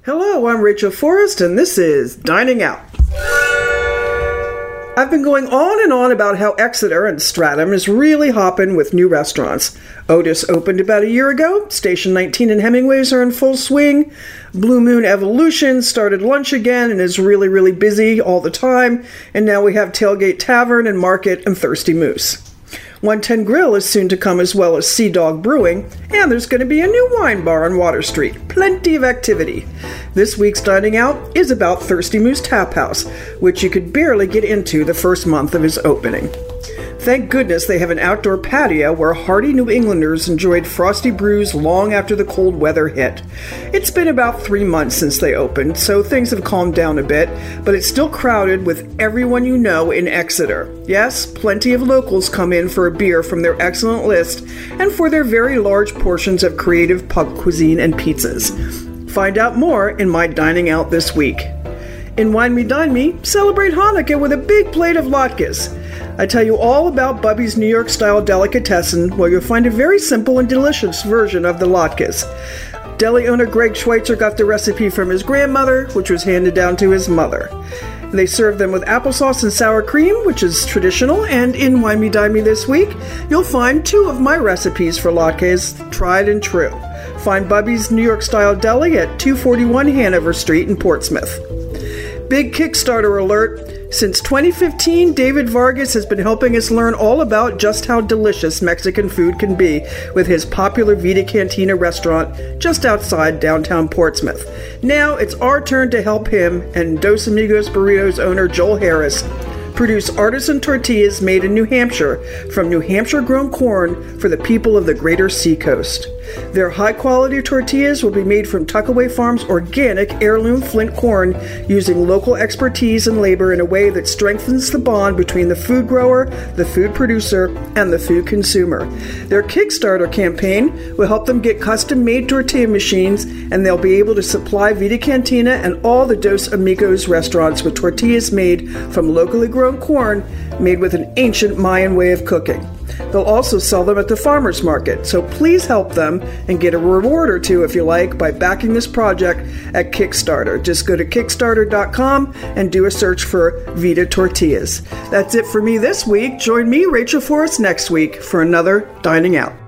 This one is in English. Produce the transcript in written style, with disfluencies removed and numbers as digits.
Hello, I'm Rachel Forrest, and this is Dining Out. I've been going on and on about how Exeter and Stratham is really hopping with new restaurants. Otis opened about a year ago, Station 19 and Hemingway's are in full swing, Blue Moon Evolution started lunch again and is really busy all the time, and now we have Tailgate Tavern and Market and Thirsty Moose. 110 Grill is soon to come, as well as Sea Dog Brewing, and there's going to be a new wine bar on Water Street. Plenty of activity. This week's Dining Out is about Thirsty Moose Tap House, which you could barely get into the first month of its opening. Thank goodness they have an outdoor patio where hardy New Englanders enjoyed frosty brews long after the cold weather hit. It's been about 3 months since they opened, so things have calmed down a bit, but it's still crowded with everyone you know in Exeter. Yes, plenty of locals come in for a beer from their excellent list and for their very large portions of creative pub cuisine and pizzas. Find out more in my Dining Out this week. In Wine Me Dine Me, celebrate Hanukkah with a big plate of latkes. I tell you all about Bubby's New York-style delicatessen, where you'll find a very simple and delicious version of the latkes. Deli owner Greg Schweitzer got the recipe from his grandmother, which was handed down to his mother. They serve them with applesauce and sour cream, which is traditional, and in Wine Me Dine Me this week, you'll find 2 of my recipes for latkes, tried and true. Find Bubby's New York-style deli at 241 Hanover Street in Portsmouth. Big Kickstarter alert. Since 2015, David Vargas has been helping us learn all about just how delicious Mexican food can be with his popular Vida Cantina restaurant just outside downtown Portsmouth. Now it's our turn to help him and Dos Amigos Burritos owner Joel Harris produce artisan tortillas made in New Hampshire from New Hampshire-grown corn for the people of the greater seacoast. Their high-quality tortillas will be made from Tuckaway Farms' organic heirloom Flint corn, using local expertise and labor in a way that strengthens the bond between the food grower, the food producer, and the food consumer. Their Kickstarter campaign will help them get custom-made tortilla machines, and they'll be able to supply Vida Cantina and all the Dos Amigos restaurants with tortillas made from locally grown corn made with an ancient Mayan way of cooking. They'll also sell them at the farmers market, so please help them and get a reward or two if you like by backing this project at Kickstarter. Just go to Kickstarter.com and do a search for Vida Tortillas. That's it for me this week. Join me, Rachel Forrest, next week for another Dining Out.